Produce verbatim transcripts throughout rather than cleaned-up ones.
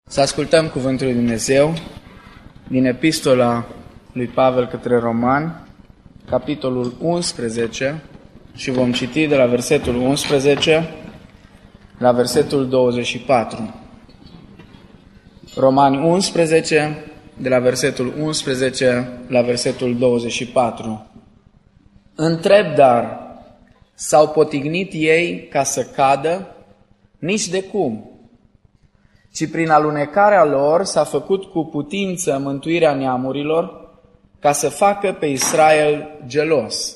Să ascultăm Cuvântul lui Dumnezeu din Epistola lui Pavel către Romani, capitolul unsprezece, și vom citi de la versetul unsprezece la versetul douăzeci și patru. Romani unsprezece, de la versetul unsprezece la versetul douăzeci și patru. Întreb dar, s-au potignit ei ca să cadă? Nici de cum, ci prin alunecarea lor s-a făcut cu putință mântuirea neamurilor, ca să facă pe Israel gelos.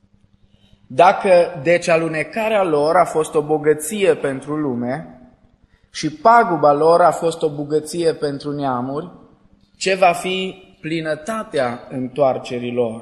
Dacă deci alunecarea lor a fost o bogăție pentru lume și paguba lor a fost o bogăție pentru neamuri, ce va fi plinătatea întoarcerii lor?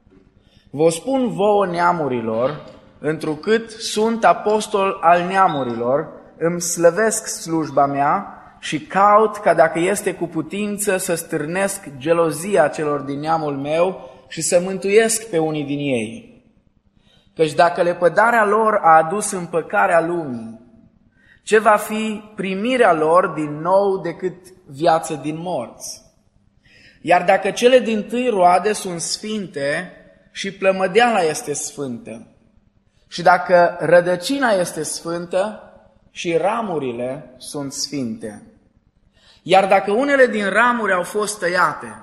Vă spun vouă neamurilor, întrucât sunt apostol al neamurilor, îmi slăvesc slujba mea și caut ca dacă este cu putință să stârnesc gelozia celor din neamul meu și să mântuiesc pe unii din ei. Căci dacă lepădarea lor a adus împăcarea lumii, ce va fi primirea lor din nou decât viață din morți? Iar dacă cele dintâi roade sunt sfinte și plămădeala este sfântă, și dacă rădăcina este sfântă și ramurile sunt sfinte, iar dacă unele din ramuri au fost tăiate,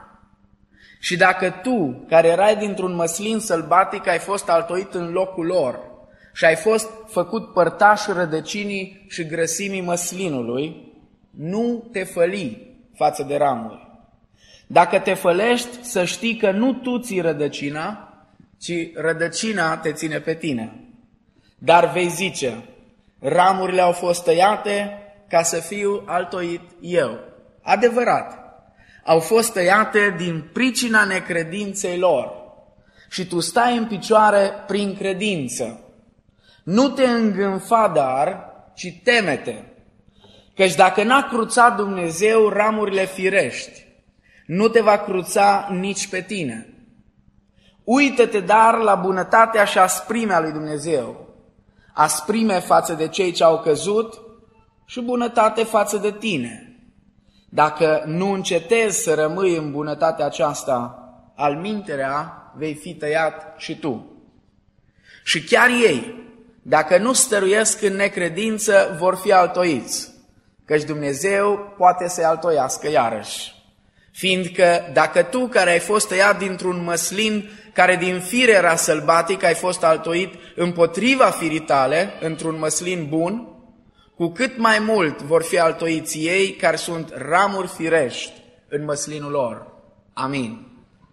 și dacă tu, care erai dintr-un măslin sălbatic, ai fost altoit în locul lor și ai fost făcut părtaș rădăcinii și grăsimii măslinului, nu te făli față de ramuri. Dacă te fălești, să știi că nu tu ții rădăcina, ci rădăcina te ține pe tine. Dar vei zice, ramurile au fost tăiate ca să fiu altoit eu. Adevărat, au fost tăiate din pricina necredinței lor și tu stai în picioare prin credință. Nu te îngânfa dar, ci temete, căci dacă n-a cruțat Dumnezeu ramurile firești, nu te va cruța nici pe tine. Uită-te dar la bunătatea și asprimea lui Dumnezeu, asprime față de cei ce au căzut și bunătate față de tine. Dacă nu încetezi să rămâi în bunătatea aceasta, alminterea vei fi tăiat și tu. Și chiar ei, dacă nu stăruiesc în necredință, vor fi altoiți, căci Dumnezeu poate să-i altoiască iarăși. Fiindcă dacă tu, care ai fost tăiat dintr-un măslin care din fire era sălbatic, ai fost altoit împotriva firii tale, într-un măslin bun, cu cât mai mult vor fi altoiți ei care sunt ramuri firești în măslinul lor. Amin.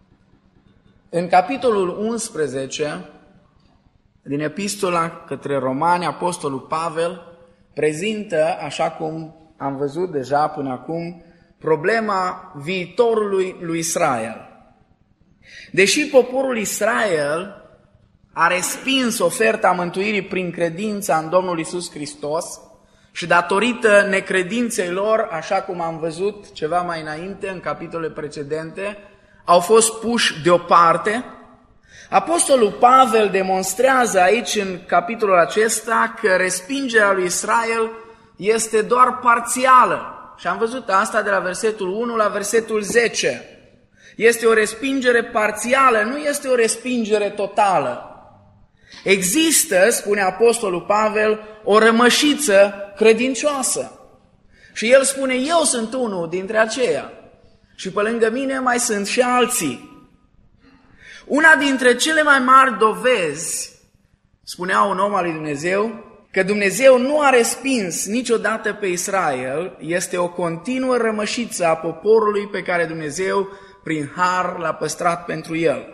În capitolul unsprezece, din Epistola către Romani, apostolul Pavel prezintă, așa cum am văzut deja până acum, problema viitorului lui Israel. Deși poporul Israel a respins oferta mântuirii prin credința în Domnul Iisus Hristos și datorită necredinței lor, așa cum am văzut ceva mai înainte în capitolele precedente, au fost puși deoparte, apostolul Pavel demonstrează aici în capitolul acesta că respingerea lui Israel este doar parțială. Și am văzut asta de la versetul unu la versetul zece. Este o respingere parțială, nu este o respingere totală. Există, spune apostolul Pavel, o rămășiță credincioasă. Și el spune, eu sunt unul dintre aceia. Și pe lângă mine mai sunt și alții. Una dintre cele mai mari dovezi, spunea un om al lui Dumnezeu, că Dumnezeu nu a respins niciodată pe Israel, este o continuă rămășiță a poporului pe care Dumnezeu, prin har, l-a păstrat pentru el.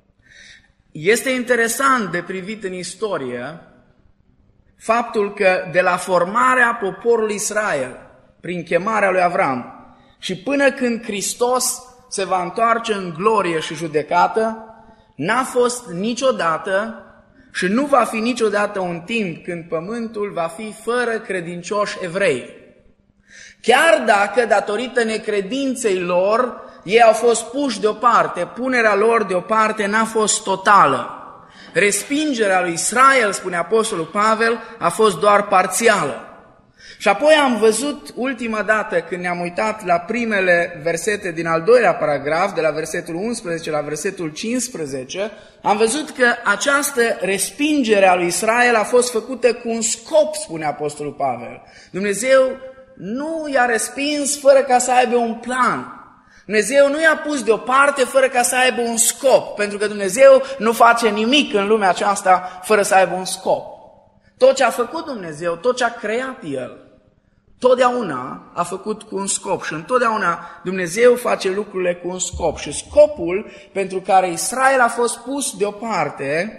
Este interesant de privit în istorie faptul că de la formarea poporului Israel, prin chemarea lui Avram, și până când Hristos se va întoarce în glorie și judecată, n-a fost niciodată și nu va fi niciodată un timp când pământul va fi fără credincioși evrei. Chiar dacă, datorită necredinței lor, ei au fost puși deoparte, punerea lor deoparte n-a fost totală. Respingerea lui Israel, spune apostolul Pavel, a fost doar parțială. Și apoi am văzut ultima dată când ne-am uitat la primele versete din al doilea paragraf, de la versetul unsprezece la versetul cincisprezece, am văzut că această respingere a lui Israel a fost făcută cu un scop, spune Apostolul Pavel. Dumnezeu nu i-a respins fără ca să aibă un plan. Dumnezeu nu i-a pus deoparte fără ca să aibă un scop, pentru că Dumnezeu nu face nimic în lumea aceasta fără să aibă un scop. Tot ce a făcut Dumnezeu, tot ce a creat El, totdeauna a făcut cu un scop și întotdeauna Dumnezeu face lucrurile cu un scop. Și scopul pentru care Israel a fost pus deoparte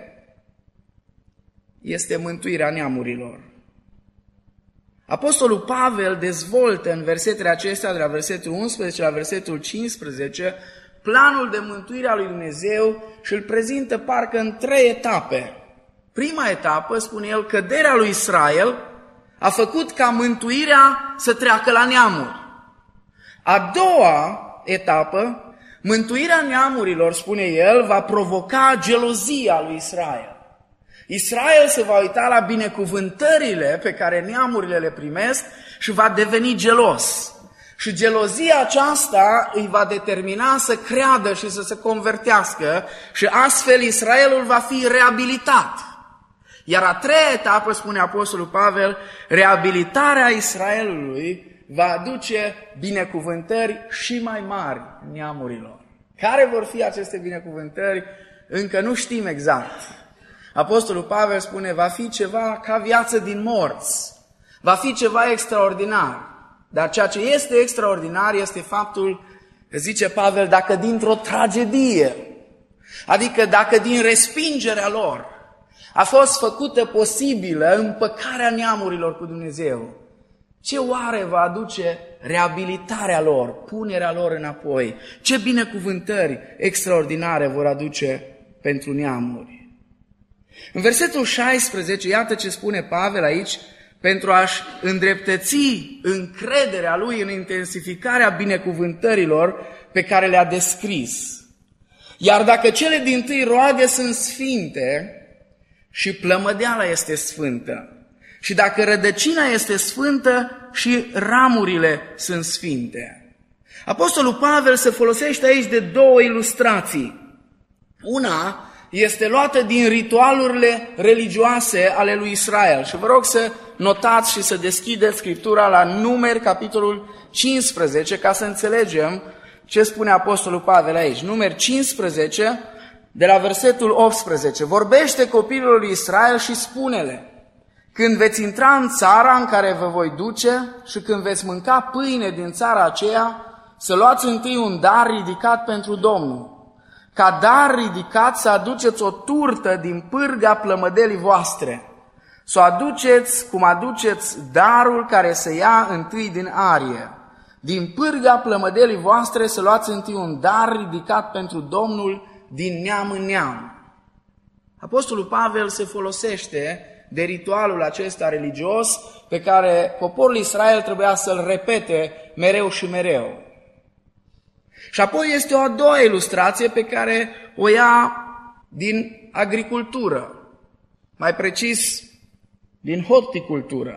este mântuirea neamurilor. Apostolul Pavel dezvoltă în versetele acestea, de la versetul unsprezece la versetul cincisprezece, planul de mântuire a lui Dumnezeu și îl prezintă parcă în trei etape. Prima etapă, spune el, căderea lui Israel a făcut ca mântuirea să treacă la neamuri. A doua etapă, mântuirea neamurilor, spune el, va provoca gelozia lui Israel. Israel se va uita la binecuvântările pe care neamurile le primesc și va deveni gelos. Și gelozia aceasta îi va determina să creadă și să se convertească și astfel Israelul va fi reabilitat. Iar a treia etapă, spune Apostolul Pavel, reabilitarea Israelului va aduce binecuvântări și mai mari neamurilor. Care vor fi aceste binecuvântări? Încă nu știm exact. Apostolul Pavel spune, va fi ceva ca viață din morți, va fi ceva extraordinar. Dar ceea ce este extraordinar este faptul, zice Pavel, dacă dintr-o tragedie, adică dacă din respingerea lor, a fost făcută posibilă împăcarea neamurilor cu Dumnezeu, ce oare va aduce reabilitarea lor, punerea lor înapoi? Ce binecuvântări extraordinare vor aduce pentru neamuri? În versetul șaisprezece, iată ce spune Pavel aici, pentru a-și îndreptăți încrederea lui în intensificarea binecuvântărilor pe care le-a descris. Iar dacă cele dintâi roade sunt sfinte și plămădeala este sfântă, și dacă rădăcina este sfântă și ramurile sunt sfinte. Apostolul Pavel se folosește aici de două ilustrații. Una este luată din ritualurile religioase ale lui Israel. Și vă rog să notați și să deschideți Scriptura la Numeri, capitolul cincisprezece, ca să înțelegem ce spune Apostolul Pavel aici. Numeri cincisprezece, de la versetul optsprezece. Vorbește copilul lui Israel și spune-le, când veți intra în țara în care vă voi duce și când veți mânca pâine din țara aceea, să luați întâi un dar ridicat pentru Domnul. Ca dar ridicat să aduceți o turtă din pârga plămădelii voastre. Să o aduceți cum aduceți darul care se ia întâi din arie. Din pârga plămădelii voastre să luați întâi un dar ridicat pentru Domnul din neam în neam. Apostolul Pavel se folosește de ritualul acesta religios pe care poporul Israel trebuia să-l repete mereu și mereu. Și apoi este o a doua ilustrație pe care o ia din agricultură, mai precis din horticultură.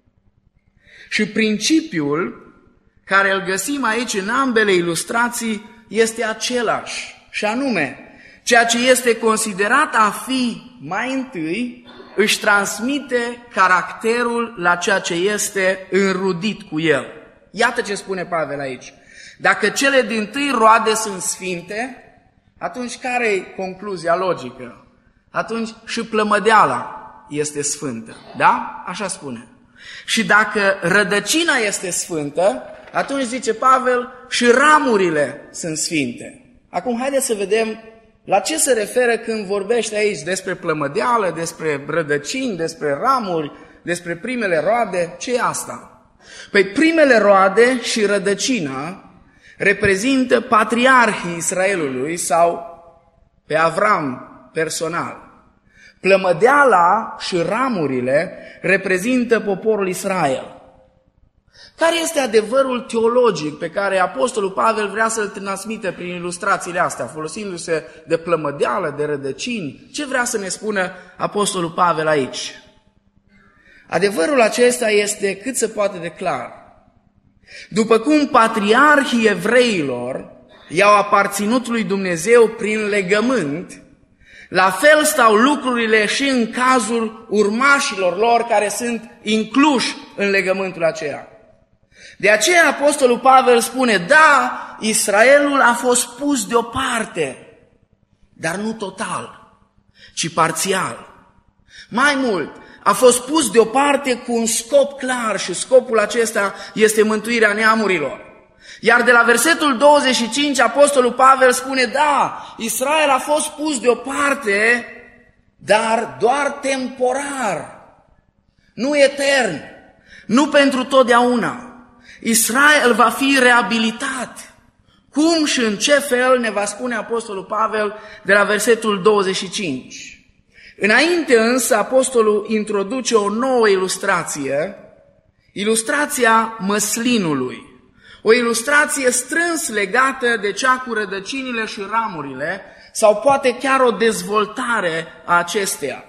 Și principiul care îl găsim aici în ambele ilustrații este același, și anume, ceea ce este considerat a fi mai întâi își transmite caracterul la ceea ce este înrudit cu el. Iată ce spune Pavel aici. Dacă cele dintâi roade sunt sfinte, atunci care e concluzia logică? Atunci și plămădeala este sfântă. Da? Așa spune. Și dacă rădăcina este sfântă, atunci zice Pavel, și ramurile sunt sfinte. Acum haideți să vedem la ce se referă când vorbește aici despre plămădeală, despre rădăcini, despre ramuri, despre primele roade. Ce e asta? Păi primele roade și rădăcina reprezintă patriarhii Israelului sau pe Avram personal. Plămădeala și ramurile reprezintă poporul Israel. Care este adevărul teologic pe care Apostolul Pavel vrea să-l transmită prin ilustrațiile astea, folosindu-se de plămădeală, de rădăcini? Ce vrea să ne spună Apostolul Pavel aici? Adevărul acesta este cât se poate de clar. După cum patriarhii evreilor i-au aparținut lui Dumnezeu prin legământ, la fel stau lucrurile și în cazul urmașilor lor care sunt incluși în legământul aceea. De aceea Apostolul Pavel spune, da, Israelul a fost pus deoparte, dar nu total, ci parțial. Mai mult, a fost pus deoparte cu un scop clar și scopul acesta este mântuirea neamurilor. Iar de la versetul douăzeci și cinci, Apostolul Pavel spune, da, Israel a fost pus deoparte, dar doar temporar, nu etern, nu pentru totdeauna. Israel va fi reabilitat. Cum și în ce fel ne va spune Apostolul Pavel de la versetul douăzeci și cinci. Înainte însă, Apostolul introduce o nouă ilustrație, ilustrația măslinului. O ilustrație strâns legată de cea cu rădăcinile și ramurile, sau poate chiar o dezvoltare a acesteia.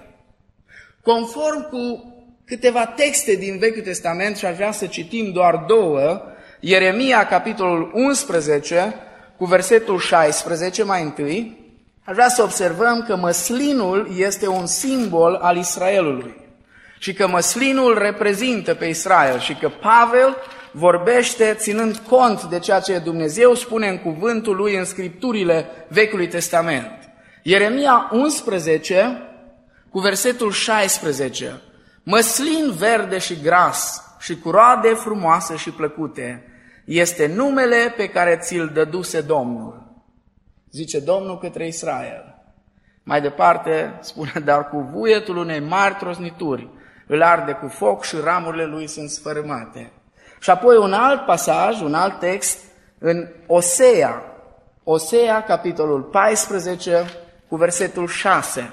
Conform cu câteva texte din Vechiul Testament, și aș vrea să citim doar două, Ieremia, capitolul unsprezece, cu versetul șaisprezece mai întâi, aș vrea să observăm că măslinul este un simbol al Israelului și că măslinul reprezintă pe Israel și că Pavel vorbește ținând cont de ceea ce Dumnezeu spune în cuvântul lui în scripturile Vechiului Testament. Ieremia unsprezece, cu versetul șaisprezece, măslin verde și gras și cu roade frumoase și plăcute este numele pe care ți-l dăduse Domnul. Zice Domnul către Israel. Mai departe spune, dar cu vuietul unei mari trosnituri îl arde cu foc și ramurile lui sunt sfărâmate. Și apoi un alt pasaj, un alt text în Osea, Osea, capitolul paisprezece, cu versetul șase.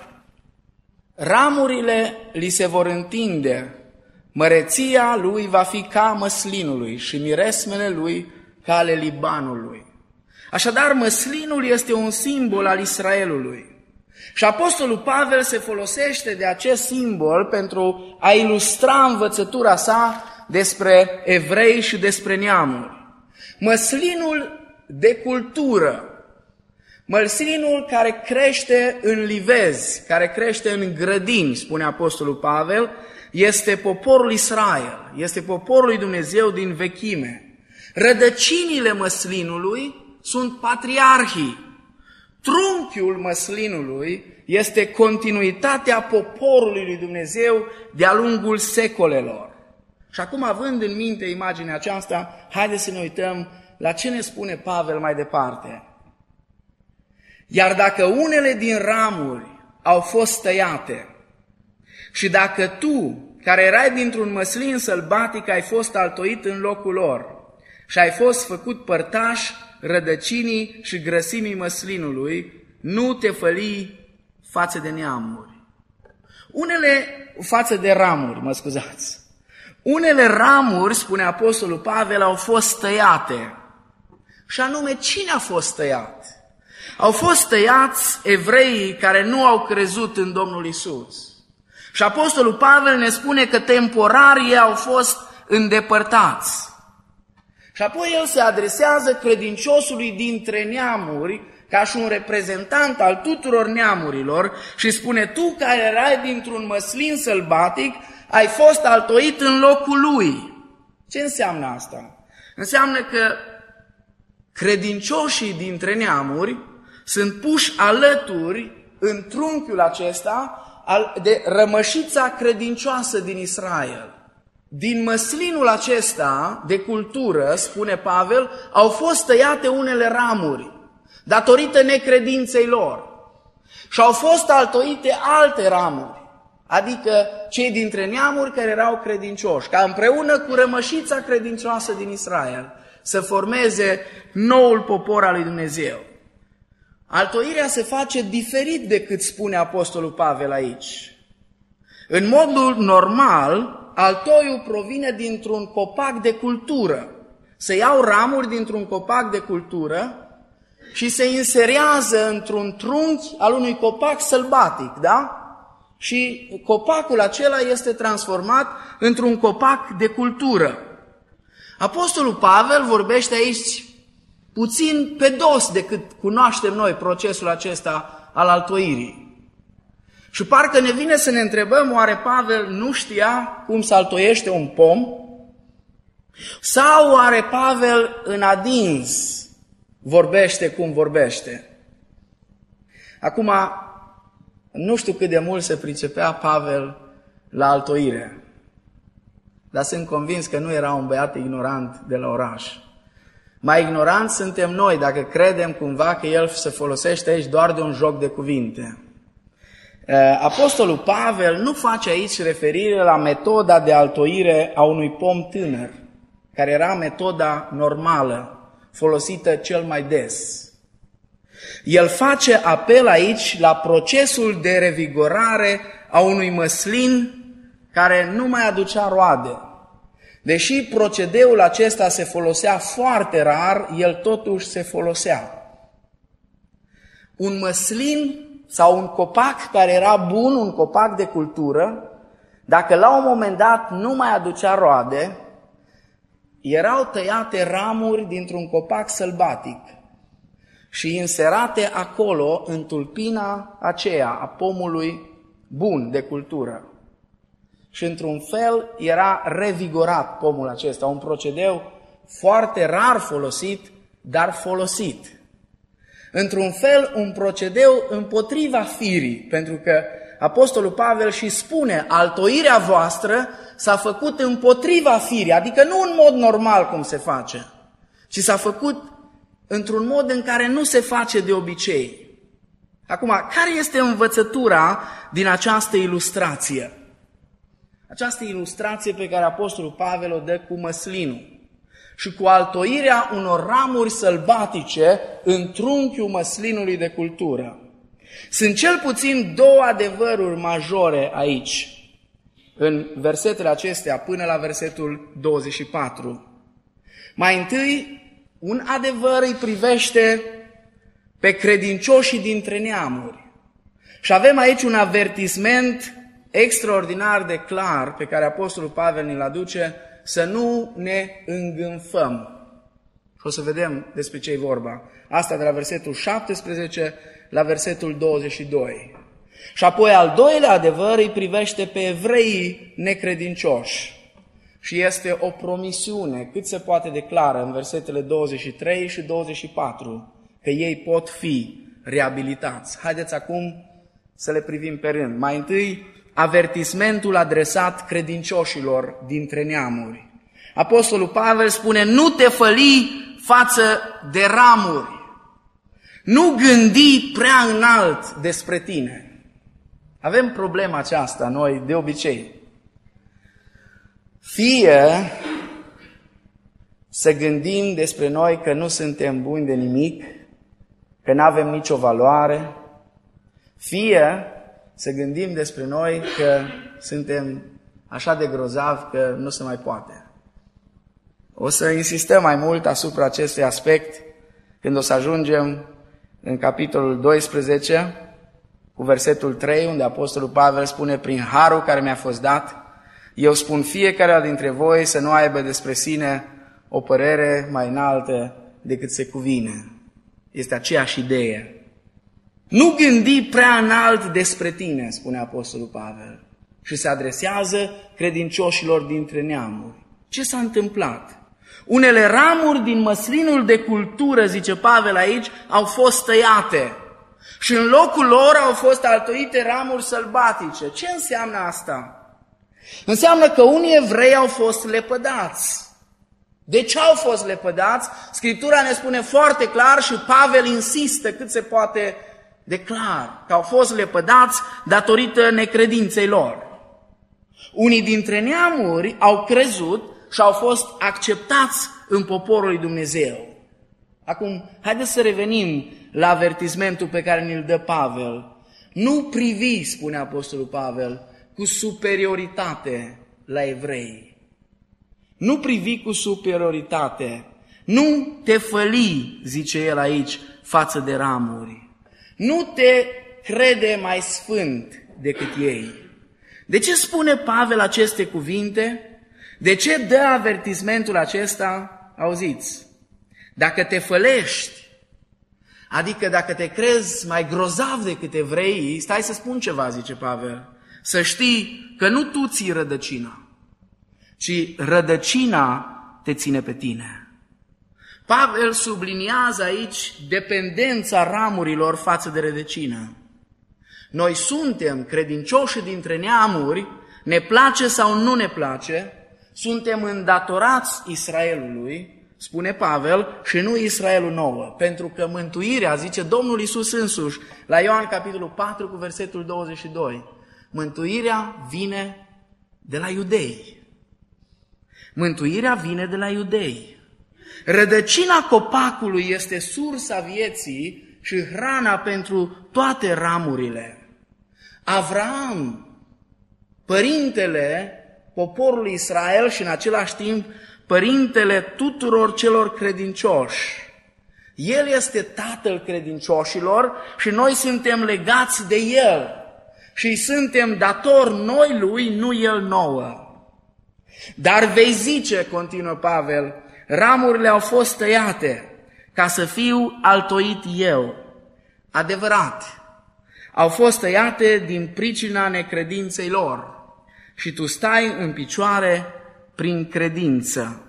Ramurile li se vor întinde, măreția lui va fi ca măslinului și miresmele lui ca ale Libanului. Așadar, măslinul este un simbol al Israelului. Și Apostolul Pavel se folosește de acest simbol pentru a ilustra învățătura sa despre evrei și despre neamuri. Măslinul de cultură, măslinul care crește în livezi, care crește în grădini, spune Apostolul Pavel, este poporul Israel, este poporul lui Dumnezeu din vechime. Rădăcinile măslinului sunt patriarhii. Trunchiul măslinului este continuitatea poporului lui Dumnezeu de-a lungul secolelor. Și acum, având în minte imaginea aceasta, haideți să ne uităm la ce ne spune Pavel mai departe. Iar dacă unele din ramuri au fost tăiate și dacă tu, care erai dintr-un măslin sălbatic, ai fost altoit în locul lor și ai fost făcut părtaș rădăcinii și grăsimii măslinului, nu te făli față de neamuri. Unele, față de ramuri, mă scuzați. Unele ramuri, spune Apostolul Pavel, au fost tăiate. Și anume, cine a fost tăiat? Au fost tăiați evreii care nu au crezut în Domnul Isus. Și Apostolul Pavel ne spune că temporar ei au fost îndepărtați. Și apoi el se adresează credinciosului dintre neamuri, ca și un reprezentant al tuturor neamurilor, și spune, tu care erai dintr-un măslin sălbatic, ai fost altoit în locul lui. Ce înseamnă asta? Înseamnă că credincioșii dintre neamuri sunt puși alături în trunchiul acesta de rămășița credincioasă din Israel. Din măslinul acesta de cultură, spune Pavel, au fost tăiate unele ramuri, datorită necredinței lor. Și au fost altoite alte ramuri, adică cei dintre neamuri care erau credincioși, ca împreună cu rămășița credincioasă din Israel să formeze noul popor al lui Dumnezeu. Altoirea se face diferit decât spune Apostolul Pavel aici. În modul normal, altoiul provine dintr-un copac de cultură. Se iau ramuri dintr-un copac de cultură și se inserează într-un trunchi al unui copac sălbatic, da? și copacul acela este transformat într-un copac de cultură. Apostolul Pavel vorbește aici puțin pe dos decât cunoaștem noi procesul acesta al altoirii. Și parcă ne vine să ne întrebăm, oare Pavel nu știa cum se altoiește un pom? Sau oare Pavel în adins vorbește cum vorbește? Acum, nu știu cât de mult se pricepea Pavel la altoire, dar sunt convins că nu era un băiat ignorant de la oraș. Mai ignoranți suntem noi dacă credem cumva că el se folosește aici doar de un joc de cuvinte. Apostolul Pavel nu face aici referire la metoda de altoire a unui pom tânăr, care era metoda normală, folosită cel mai des. El face apel aici la procesul de revigorare a unui măslin care nu mai aducea roade. Deși procedeul acesta se folosea foarte rar, el totuși se folosea. Un măslin sau un copac care era bun, un copac de cultură, dacă la un moment dat nu mai aducea roade, erau tăiate ramuri dintr-un copac sălbatic și inserate acolo în tulpina aceea a pomului bun de cultură. Și într-un fel era revigorat pomul acesta, un procedeu foarte rar folosit, dar folosit. Într-un fel, un procedeu împotriva firii, pentru că Apostolul Pavel și spune, altoirea voastră s-a făcut împotriva firii, adică nu în mod normal cum se face, ci s-a făcut într-un mod în care nu se face de obicei. Acum, care este învățătura din această ilustrație? Această ilustrație pe care Apostolul Pavel o dă cu măslinul și cu altoirea unor ramuri sălbatice în trunchiul măslinului de cultură. Sunt cel puțin două adevăruri majore aici, în versetele acestea până la versetul douăzeci și patru. Mai întâi, un adevăr îi privește pe credincioșii dintre neamuri. Și avem aici un avertisment extraordinar de clar pe care Apostolul Pavel ne-l aduce, să nu ne îngânfăm. Și o să vedem despre ce e vorba. Asta de la versetul șaptesprezece la versetul douăzeci și doi. Și apoi al doilea adevăr îi privește pe evreii necredincioși. Și este o promisiune cât se poate declară în versetele douăzeci și trei și douăzeci și patru, că ei pot fi reabilitați. Haideți acum să le privim pe rând. Mai întâi, avertismentul adresat credincioșilor dintre neamuri. Apostolul Pavel spune, nu te făli față de ramuri, nu gândi prea înalt despre tine. Avem problema aceasta noi de obicei. Fie să gândim despre noi că nu suntem buni de nimic, că nu avem nicio valoare, fie să gândim despre noi că suntem așa de grozavi că nu se mai poate. O să insistăm mai mult asupra acestui aspect când o să ajungem în capitolul doisprezece, cu versetul trei, unde Apostolul Pavel spune, prin harul care mi-a fost dat, eu spun fiecare dintre voi să nu aibă despre sine o părere mai înaltă decât se cuvine. Este aceeași idee. Nu gândi prea înalt despre tine, spune Apostolul Pavel, și se adresează credincioșilor dintre neamuri. Ce s-a întâmplat? Unele ramuri din măslinul de cultură, zice Pavel aici, au fost tăiate și în locul lor au fost altoite ramuri sălbatice. Ce înseamnă asta? Înseamnă că unii evrei au fost lepădați. De ce au fost lepădați? Scriptura ne spune foarte clar și Pavel insistă cât se poate de clar, că au fost lepădați datorită necredinței lor. Unii dintre neamuri au crezut și au fost acceptați în poporul lui Dumnezeu. Acum, haideți să revenim la avertismentul pe care ne-l dă Pavel. Nu privi, spune Apostolul Pavel, cu superioritate la evrei. Nu privi cu superioritate. Nu te făli, zice el aici, față de ramuri. Nu te crede mai sfânt decât ei. De ce spune Pavel aceste cuvinte? De ce dă avertismentul acesta? Auziți, dacă te fălești, adică dacă te crezi mai grozav decât evreii, stai să spun ceva, zice Pavel, să știi că nu tu ții rădăcina, ci rădăcina te ține pe tine. Pavel subliniază aici dependența ramurilor față de rădăcină. Noi suntem credincioși dintre neamuri, ne place sau nu ne place, suntem îndatorați Israelului, spune Pavel, și nu Israelul nouă, pentru că mântuirea, zice Domnul Iisus însuși, la Ioan capitolul patru cu versetul douăzeci și doi, mântuirea vine de la iudei. Mântuirea vine de la iudei. Rădăcina copacului este sursa vieții și hrana pentru toate ramurile. Avraam, părintele poporului Israel și în același timp părintele tuturor celor credincioși. El este tatăl credincioșilor și noi suntem legați de el și suntem datori noi lui, nu el nouă. Dar vei zice, continuă Pavel, ramurile au fost tăiate ca să fiu altoit eu. Adevărat, au fost tăiate din pricina necredinței lor și tu stai în picioare prin credință.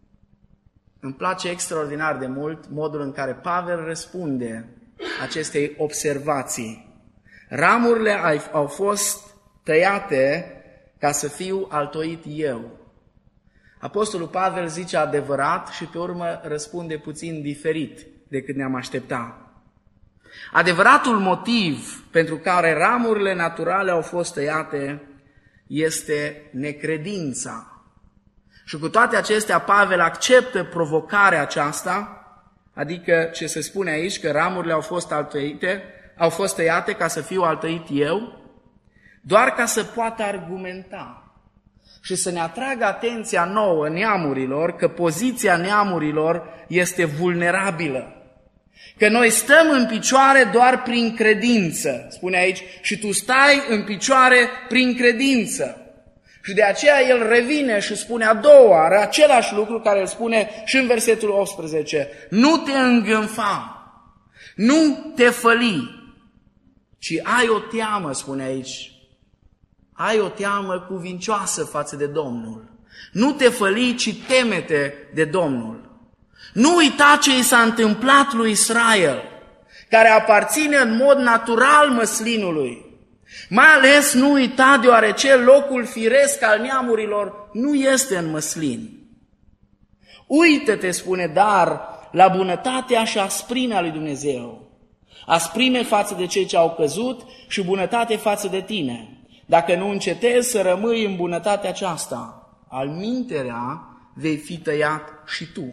Îmi place extraordinar de mult modul în care Pavel răspunde acestei observații. Ramurile au fost tăiate ca să fiu altoit eu. Apostolul Pavel zice adevărat și pe urmă răspunde puțin diferit decât ne-am aștepta. Adevăratul motiv pentru care ramurile naturale au fost tăiate este necredința. Și cu toate acestea, Pavel acceptă provocarea aceasta, adică ce se spune aici, că ramurile au fost altăite, au fost tăiate ca să fiu altăit eu, doar ca să poată argumenta și să ne atragă atenția nouă, neamurilor, că poziția neamurilor este vulnerabilă. Că noi stăm în picioare doar prin credință, spune aici, și tu stai în picioare prin credință. Și de aceea el revine și spune a doua oară același lucru care îl spune și în versetul optsprezece. Nu te îngânfa, nu te făli, ci ai o teamă, spune aici. Ai o teamă cuvincioasă față de Domnul. Nu te făli, ci temete de Domnul. Nu uita ce i s-a întâmplat lui Israel, care aparține în mod natural măslinului. Mai ales nu uita, deoarece locul firesc al neamurilor nu este în măslin. Uită-te, spune, dar la bunătatea și asprimea lui Dumnezeu. Asprime față de cei ce au căzut și bunătate față de tine. Dacă nu încetezi să rămâi în bunătatea aceasta, alminterea vei fi tăiat și tu.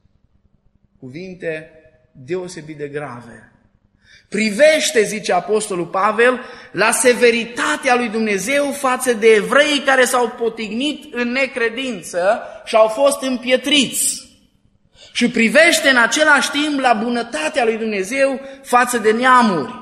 Cuvinte deosebit de grave. Privește, zice Apostolul Pavel, la severitatea lui Dumnezeu față de evrei care s-au potignit în necredință și au fost împietriți. Și privește în același timp la bunătatea lui Dumnezeu față de neamuri.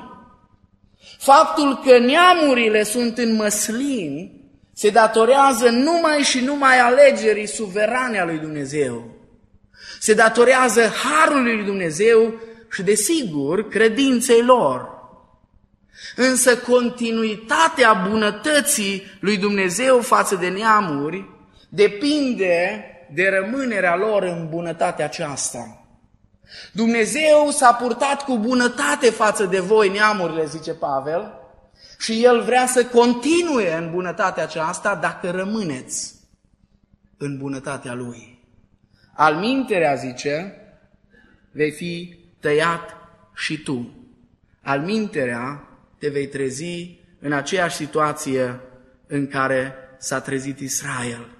Faptul că neamurile sunt în măslin se datorează numai și numai alegerii suverane a lui Dumnezeu. Se datorează harului lui Dumnezeu și, desigur, credinței lor. Însă continuitatea bunătății lui Dumnezeu față de neamuri depinde de rămânerea lor în bunătatea aceasta. Dumnezeu s-a purtat cu bunătate față de voi, neamurile, zice Pavel, și El vrea să continue în bunătatea aceasta dacă rămâneți în bunătatea Lui. Alminterea, zice, vei fi tăiat și tu. Alminterea te vei trezi în aceeași situație în care s-a trezit Israel.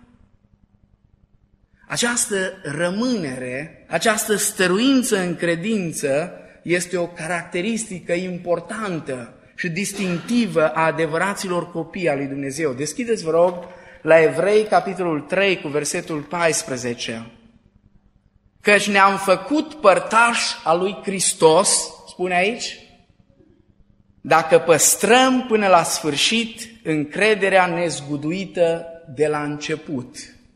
Această rămânere, această stăruință în credință este o caracteristică importantă și distinctivă a adevăraților copii al lui Dumnezeu. Deschideți, vă rog, la Evrei, capitolul trei, cu versetul paisprezece. Căci ne-am făcut părtași al lui Hristos, spune aici, dacă păstrăm până la sfârșit încrederea nezguduită de la început.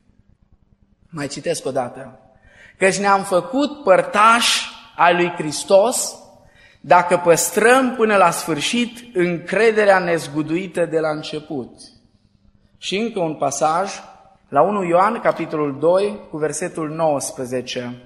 Mai citesc o dată. Căci ne-am făcut părtași ai lui Hristos dacă păstrăm până la sfârșit încrederea nezguduită de la început. Și încă un pasaj, la întâi Ioan, capitolul doi, cu versetul nouăsprezece.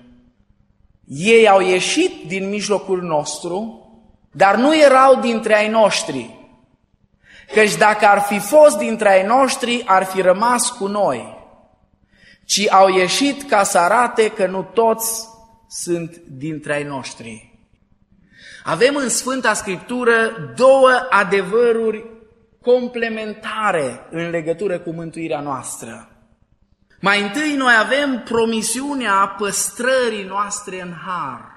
Ei au ieșit din mijlocul nostru, dar nu erau dintre ai noștri. Căci dacă ar fi fost dintre ai noștri, ar fi rămas cu noi. Ci au ieșit ca să arate că nu toți sunt dintre ai noștri. Avem în Sfânta Scriptură două adevăruri complementare în legătură cu mântuirea noastră. Mai întâi noi avem promisiunea păstrării noastre în har.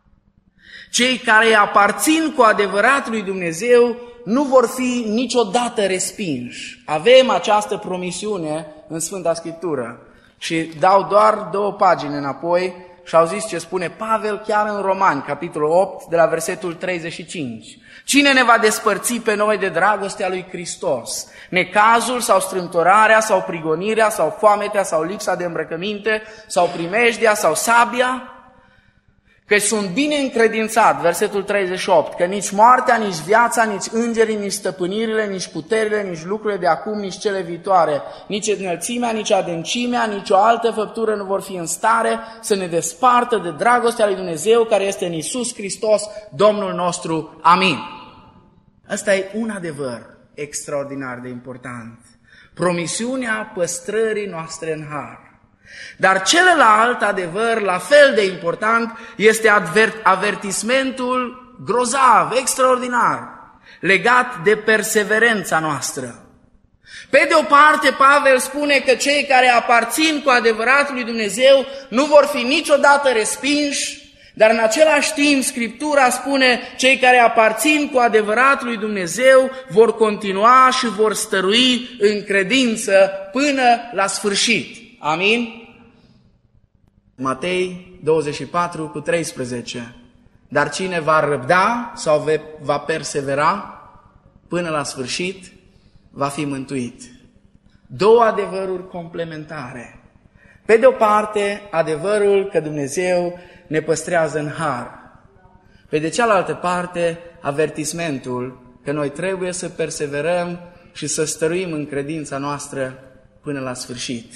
Cei care aparțin cu adevărat lui Dumnezeu nu vor fi niciodată respinși. Avem această promisiune în Sfânta Scriptură. Și dau doar două pagini înapoi și au zis ce spune Pavel chiar în Romani, capitolul opt, de la versetul treizeci și cinci. Cine ne va despărți pe noi de dragostea lui Hristos? Necazul sau strâmtorarea sau prigonirea sau foametea sau lipsa de îmbrăcăminte sau primejdia sau sabia? Că sunt bine încredințat, versetul treizeci și opt, că nici moartea, nici viața, nici îngerii, nici stăpânirile, nici puterile, nici lucrurile de acum, nici cele viitoare, nici înălțimea, nici adâncimea, nici o altă făptură nu vor fi în stare să ne despartă de dragostea lui Dumnezeu care este în Iisus Hristos, Domnul nostru. Amin. Ăsta e un adevăr extraordinar de important. Promisiunea păstrării noastre în har. Dar celălalt adevăr, la fel de important, este avertismentul grozav, extraordinar, legat de perseverența noastră. Pe de o parte, Pavel spune că cei care aparțin cu adevărat lui Dumnezeu nu vor fi niciodată respinși, dar în același timp Scriptura spune cei care aparțin cu adevărat lui Dumnezeu vor continua și vor stărui în credință până la sfârșit. Amin? Matei douăzeci și patru cu treisprezece. Dar cine va răbda sau va persevera până la sfârșit, va fi mântuit. Două adevăruri complementare. Pe de o parte, adevărul că Dumnezeu ne păstrează în har. Pe de cealaltă parte, avertismentul că noi trebuie să perseverăm și să stăruim în credința noastră până la sfârșit.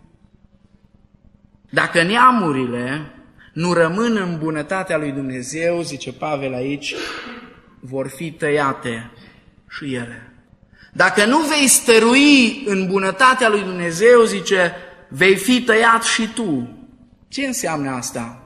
Dacă neamurile nu rămân în bunătatea lui Dumnezeu, zice Pavel aici, vor fi tăiate și ele. Dacă nu vei stărui în bunătatea lui Dumnezeu, zice, vei fi tăiat și tu. Ce înseamnă asta?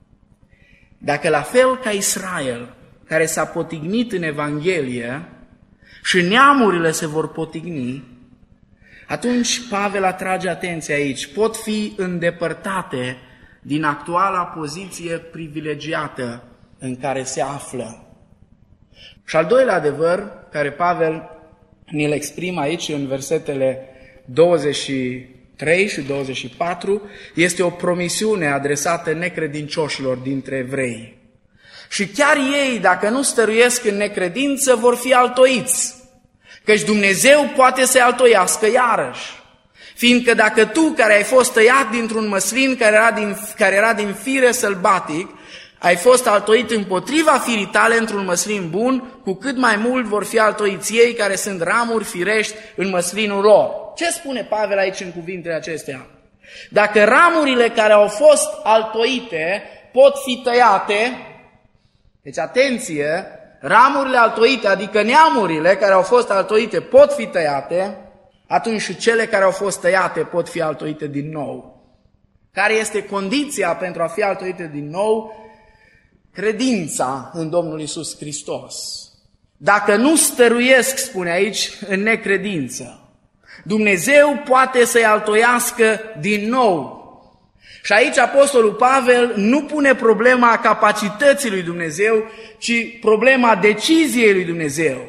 Dacă la fel ca Israel, care s-a potignit în Evanghelie, și neamurile se vor potigni, atunci Pavel atrage atenția aici, pot fi îndepărtate din actuala poziție privilegiată în care se află. Și al doilea adevăr, care Pavel ne-l exprimă aici în versetele douăzeci și trei și douăzeci și patru, este o promisiune adresată necredincioșilor dintre evrei. Și chiar ei, dacă nu stăruiesc în necredință, vor fi altoiți. Căci Dumnezeu poate să-i altoiască iarăși. Fiindcă dacă tu, care ai fost tăiat dintr-un măslin care era din, care era din fire sălbatic, ai fost altoit împotriva firii tale într-un măslin bun, cu cât mai mult vor fi altoiți ei care sunt ramuri firești în măslinul lor. Ce spune Pavel aici în cuvintele acestea? Dacă ramurile care au fost altoite pot fi tăiate, deci atenție, ramurile altoite, adică neamurile care au fost altoite pot fi tăiate, atunci și cele care au fost tăiate pot fi altoite din nou. Care este condiția pentru a fi altoite din nou? Credința în Domnul Iisus Hristos. Dacă nu stăruiesc, spune aici, în necredință, Dumnezeu poate să-i altoiască din nou. Și aici Apostolul Pavel nu pune problema capacității lui Dumnezeu, ci problema deciziei lui Dumnezeu.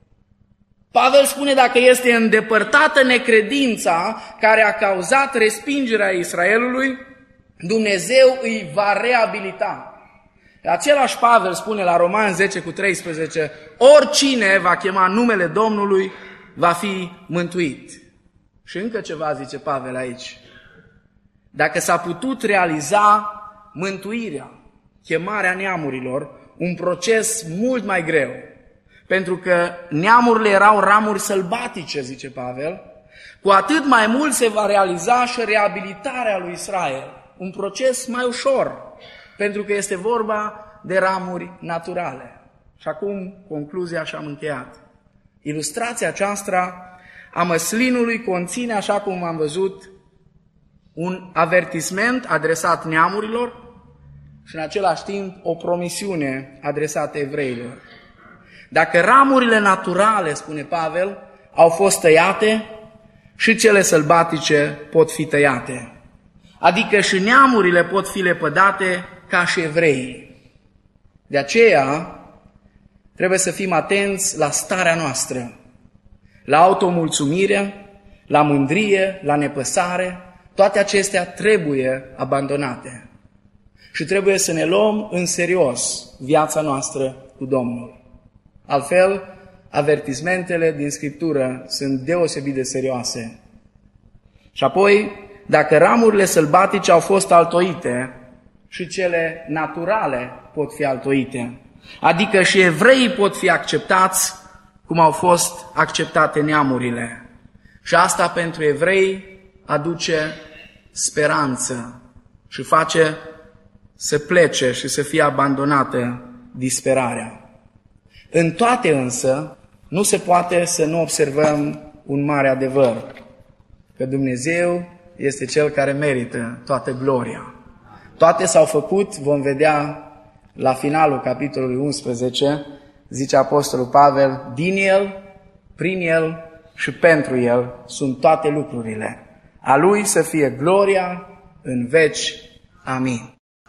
Pavel spune dacă este îndepărtată necredința care a cauzat respingerea Israelului, Dumnezeu îi va reabilita. Același Pavel spune la Romani zece cu treisprezece, oricine va chema numele Domnului va fi mântuit. Și încă ceva zice Pavel aici. Dacă s-a putut realiza mântuirea, chemarea neamurilor, un proces mult mai greu, pentru că neamurile erau ramuri sălbatice, zice Pavel, cu atât mai mult se va realiza și reabilitarea lui Israel. Un proces mai ușor, pentru că este vorba de ramuri naturale. Și acum, concluzia și am încheiat. Ilustrația aceasta a măslinului conține, așa cum am văzut, un avertisment adresat neamurilor și în același timp o promisiune adresată evreilor. Dacă ramurile naturale, spune Pavel, au fost tăiate, și cele sălbatice pot fi tăiate. Adică și neamurile pot fi lepădate ca și evreii. De aceea trebuie să fim atenți la starea noastră, la automulțumire, la mândrie, la nepăsare. Toate acestea trebuie abandonate. Și trebuie să ne luăm în serios viața noastră cu Domnul. Altfel, avertismentele din Scriptură sunt deosebit de serioase. Și apoi, dacă ramurile sălbatice au fost altoite, și cele naturale pot fi altoite. Adică și evreii pot fi acceptați cum au fost acceptate neamurile. Și asta pentru evrei aduce speranță și face să plece și să fie abandonată disperarea. În toate însă, nu se poate să nu observăm un mare adevăr, că Dumnezeu este Cel care merită toată gloria. Toate s-au făcut, vom vedea la finalul capitolului unsprezece, zice Apostolul Pavel, din El, prin El și pentru El sunt toate lucrurile. A Lui să fie gloria în veci. Amin.